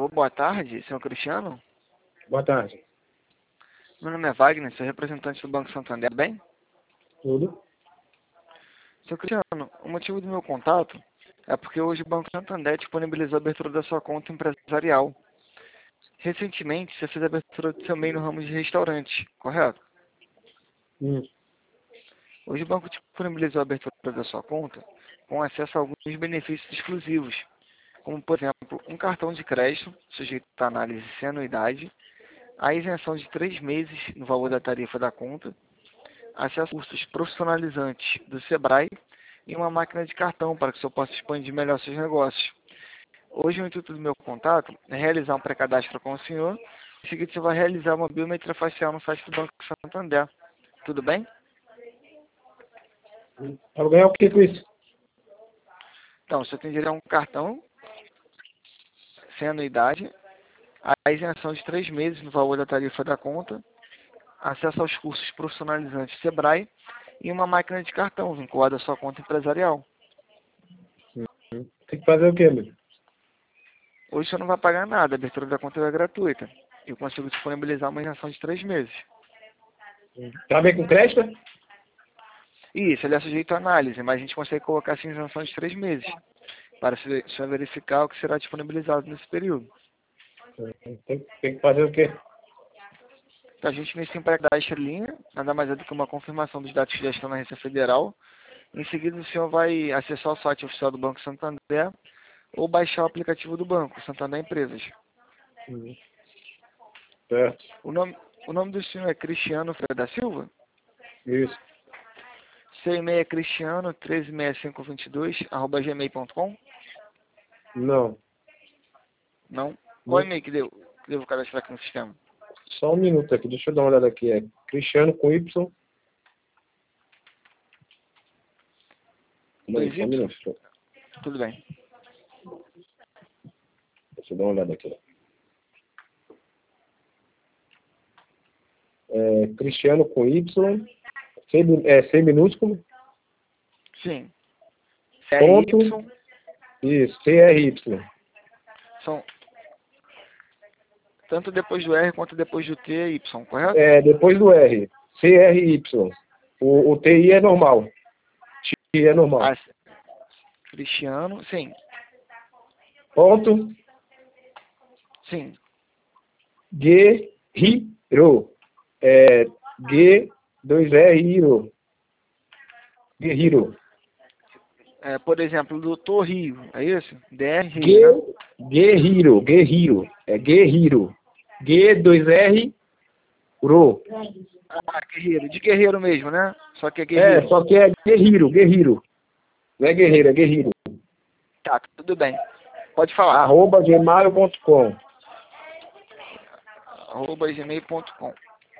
Alô, boa tarde, senhor Cristiano. Boa tarde. Meu nome é Wagner, sou representante do Banco Santander, bem? Tudo? Senhor Cristiano, o motivo do meu contato é porque hoje o Banco Santander disponibilizou a abertura da sua conta empresarial. Recentemente, você fez a abertura do seu MEI no ramo de restaurante, correto? Hoje o banco disponibilizou a abertura da sua conta com acesso a alguns benefícios exclusivos, como, por exemplo, um cartão de crédito sujeito à análise sem anuidade, a isenção de 3 meses no valor da tarifa da conta, acesso a cursos profissionalizantes do Sebrae e uma máquina de cartão para que o senhor possa expandir melhor seus negócios. Hoje o intuito do meu contato é realizar um pré-cadastro com o senhor. Em seguida você vai realizar uma biometria facial no site do Banco Santander. Tudo bem? Eu vou ganhar o que com isso? Então, você tem direito a um cartão sem anuidade, a isenção de 3 meses no valor da tarifa da conta, acesso aos cursos profissionalizantes Sebrae e uma máquina de cartão vinculada à sua conta empresarial. Tem que fazer o quê, meu? Hoje você não vai pagar nada, a abertura da conta é gratuita. Eu consigo disponibilizar uma isenção de 3 meses. Tá bem com crédito? Isso, ele é sujeito à análise, mas a gente consegue colocar essa isenção de 3 meses, para você verificar o que será disponibilizado nesse período. Tem que fazer o quê? Então, a gente inicia um pré-cadastro em linha, nada mais é do que uma confirmação dos dados que já estão na Receita Federal. Em seguida, o senhor vai acessar o site oficial do Banco Santander ou baixar o aplicativo do banco, Santander Empresas. Certo. O nome do senhor é Cristiano Freire da Silva? Isso. Seu e-mail é cristiano1365222@gmail.com? Não. Não? Qual e-mail que devo cadastrar aqui no sistema? Só um minuto aqui, deixa eu dar uma olhada aqui. É Cristiano com Y. Não, só um minuto. Tudo bem. Deixa eu dar uma olhada aqui. É Cristiano com Y. C minúsculo. Sim. Ponto. CRY Isso, CRY. são tanto depois do R quanto depois do T é Y, correto? É, depois do R. CRY. O TI é normal. TI é normal. Ah, Cristiano, sim. Ponto. Sim. Guerriro. É G2RIRO. Guerriro. Por exemplo, Doutor Rio, é isso? DR Rio, né? Guerriro. É Guerriro. G2R Ro. Ah, guerreiro. De guerreiro mesmo, né? Só que é guerreiro. É, só que é Guerriro. Não é guerreiro, é guerriro. Tá, tudo bem. Pode falar. @gmail.com. @gmail.com.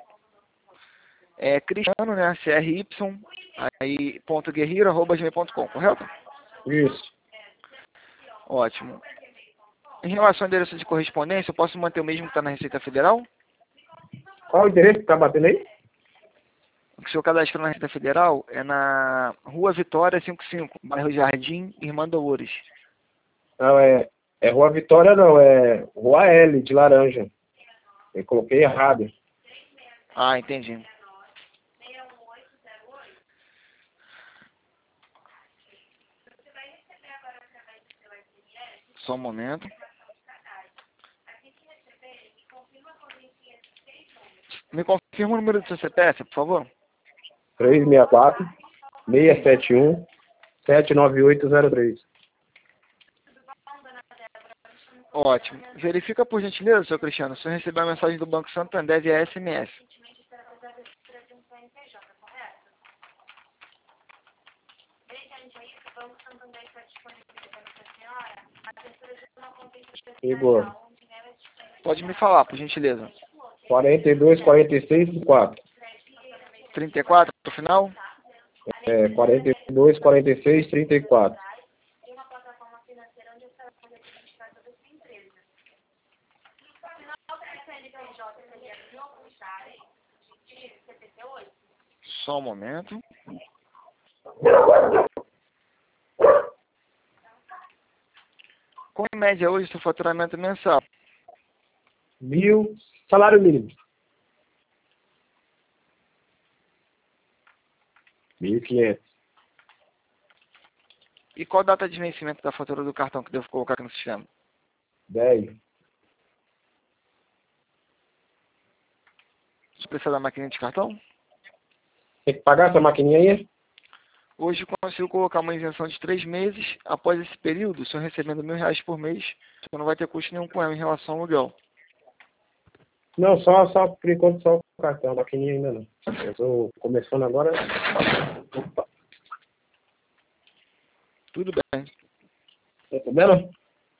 É Cristiano, né? CRY, aí ponto guerreiro, @gmail.com, correto? Isso. Ótimo. Em relação ao endereço de correspondência, eu posso manter o mesmo que está na Receita Federal? Qual o endereço que tá batendo aí? O seu cadastro na Receita Federal é na Rua Vitória 55, bairro Jardim, Irmã Dolores. Não, é Rua Vitória não, é Rua L, de laranja. Eu coloquei errado. Ah, entendi. Só um momento. Me confirma o número do seu CPF, por favor. 364-671-79803. Ótimo. Verifica por gentileza, seu Cristiano, se eu receber a mensagem do Banco Santander via SMS. Igor. Pode me falar, por gentileza. 42, 46, 4. 34 no final? É, 42, 46, 34. Só um momento. Qual em média hoje o seu faturamento mensal? 1.000, salário mínimo. 1.500. E qual a data de vencimento da fatura do cartão que devo colocar aqui no sistema? 10. Você precisa da maquininha de cartão? Tem que pagar essa maquininha aí? Hoje eu consigo colocar uma isenção de 3 meses. Após esse período, se eu recebendo R$ 1.000 por mês, você não vai ter custo nenhum com ela em relação ao aluguel. Não, só por enquanto só o cartão, a maquininha ainda não. Eu tô começando agora. Opa, Tudo bem. tá sabendo?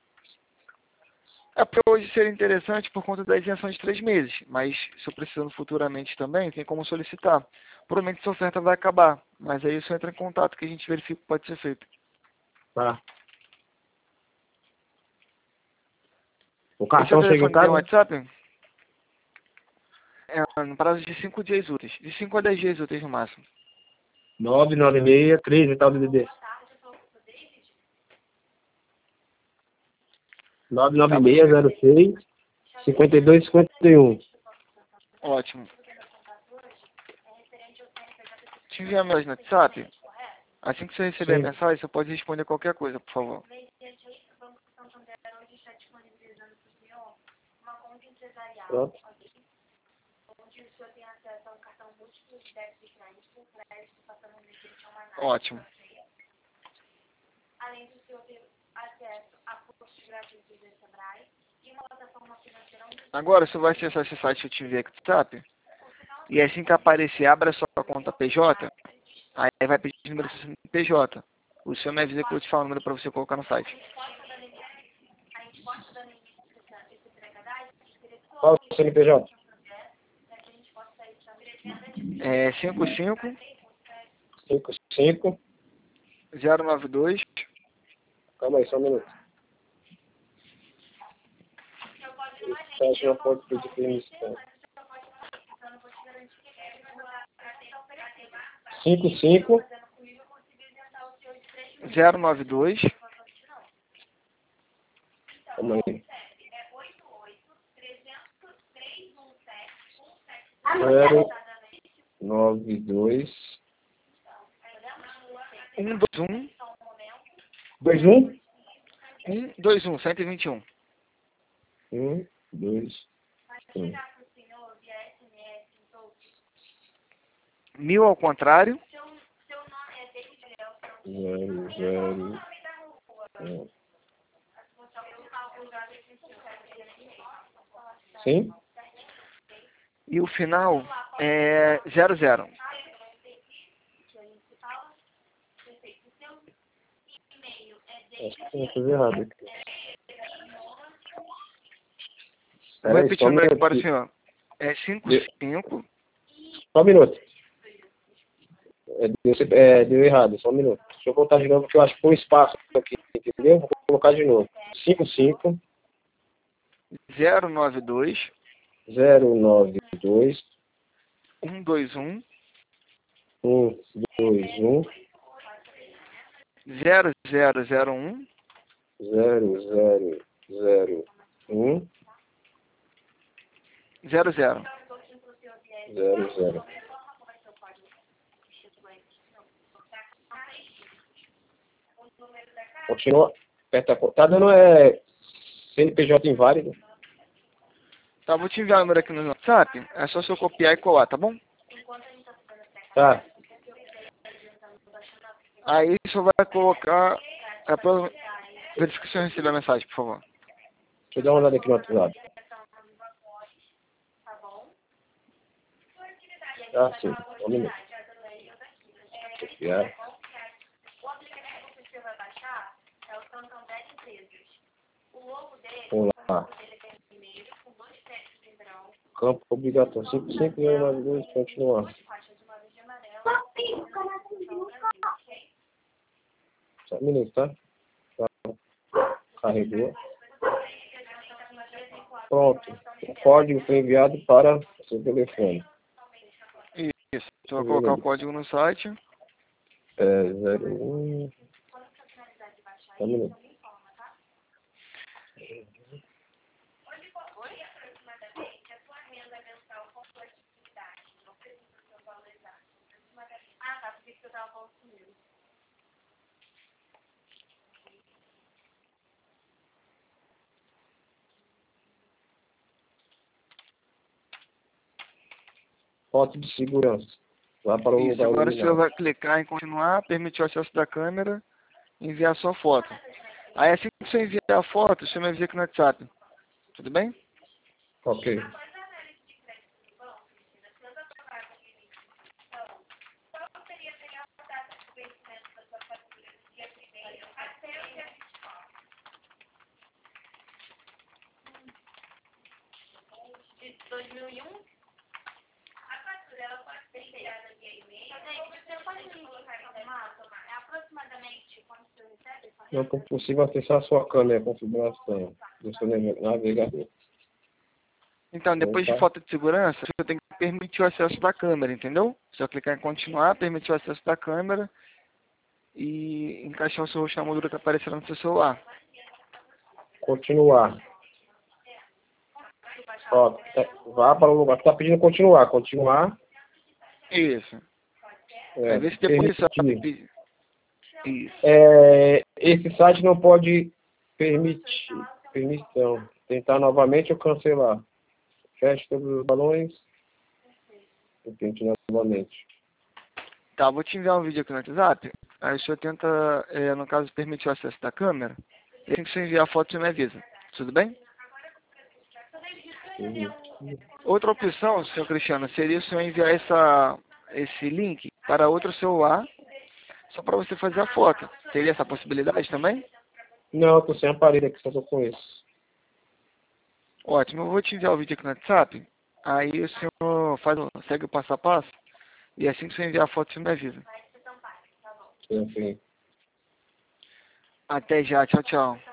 É porque hoje seria interessante por conta da isenção de 3 meses, mas se eu precisando futuramente também, tem como solicitar. Provavelmente essa oferta vai acabar, mas aí isso entra em contato que a gente verifica o que pode ser feito. Tá. O Esse é o cartão chega em telefone tem casa? WhatsApp? É, no prazo de 5 dias úteis. De 5 a 10 dias úteis no máximo. 996, 13 e tal do DD. Tá, vou te... 99606 5251. Ótimo. Te enviar meu no WhatsApp. Assim que você receber a Sim. mensagem, você pode responder qualquer coisa, por favor. Pronto. Ótimo. Agora você vai acessar esse site que eu te enviei aqui no WhatsApp. E assim que aparecer, abra sua conta PJ. Aí vai pedir o número do seu PJ. O senhor me avisa que eu vou te falar o número para você colocar no site. Qual o CNPJ? É 55 55. 092 Calma aí, só um minuto. Esse site não pode pedir permissão. 55. 092 Calma aí. 092 121 21 121 121. 121 1000 ao contrário. 001. Sim? E o final é 00. Acho que tem uma coisa errada aqui. Vou Peraí, repetir só o um número aqui minuto. para o senhor. É 55. Só um minuto. Deu errado, só um minuto. Deixa eu voltar de novo, porque eu acho que foi um espaço aqui, entendeu? Vou colocar de novo. 55 092 092 121 121 0001 0001 00. 00. Continua. Aperta. Tá dando CNPJ inválido. Tá, vou te enviar o número aqui no WhatsApp. É só você copiar e colar, tá bom? Tá. Aí só vai colocar. Verifique se eu recebi a mensagem, por favor. Deixa eu dar uma olhada aqui no WhatsApp. Ah, sim. Um minuto. Copiar. Vamos lá. Campo obrigatório. 5592, continuar. Só um minuto, tá? Carregou. Pronto. O código foi enviado para o seu telefone. Isso. Você vai colocar o código no site. 01. Só um minuto. Foto de segurança. Vá para o Isso, lugar agora você iluminado. vai clicar em continuar, permitir o acesso da câmera e enviar sua foto. Aí assim que você enviar a foto, você me avisa aqui no WhatsApp. Tudo bem? Ok. Não é possível acessar a sua câmera, configuração do seu navegador. Então, depois de Opa. foto de segurança, você tem que permitir o acesso da câmera, entendeu? Você vai clicar em continuar, permitir o acesso da câmera e encaixar o seu rosto na moldura que aparecerá no seu celular. Continuar. Ó, vá para o lugar. Está pedindo continuar. Continuar. Isso. É, Aí vê se depois disso ela permitir. pedir. Isso. Esse site não pode permissão. Tentar novamente ou cancelar. Feche todos os balões. E tente novamente. Tá, vou te enviar um vídeo aqui no WhatsApp. Aí o senhor tenta, no caso, permitir o acesso da câmera. E assim que você enviar a foto, você me avisa. Tudo bem? Outra opção, senhor Cristiano, seria o senhor enviar esse link para outro celular, só para você fazer a foto. Teria essa possibilidade também? Não, estou sem aparelho aqui, só estou com esse. Ótimo, eu vou te enviar o vídeo aqui no WhatsApp. Aí o senhor segue o passo a passo. E assim que você enviar a foto, você me avisa. Enfim. Até já, tchau, tchau.